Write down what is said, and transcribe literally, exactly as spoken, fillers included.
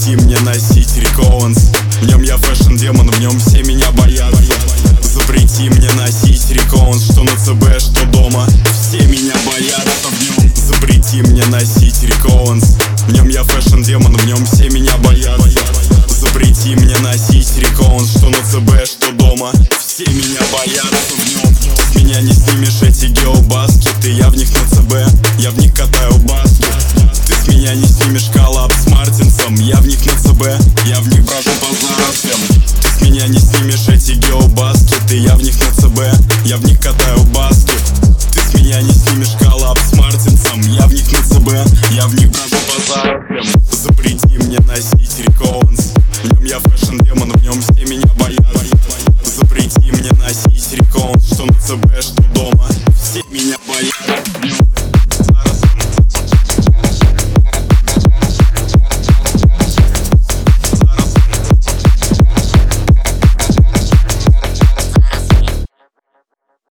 Запрети мне носить Рикованс. В нем я фэшн-демон, в нем все меня боятся. Запрети мне носить Рикованс, что на ЦБ, что дома, все меня боятся в нем. Запрети мне носить Рикованс. В нем я фэшн-демон, в нем все меня боятся. Запрети мне носить Рикованс, что на ЦБ, что дома, все меня боятся в нем. С меня не снимешь эти геобаскеты, я в них на ЦБ, я в них катаю баскет. Ты с меня не снимешь коллаб с Мартинсом, я в них на ЦБ, я в них брожу по зарослям. Ты с меня не снимешь эти геобаскеты, я в них на ЦБ, я в них катаю баскет. Ты с меня не снимешь коллаб с Мартинсом, я в них на ЦБ, я в них брожу по зарослям.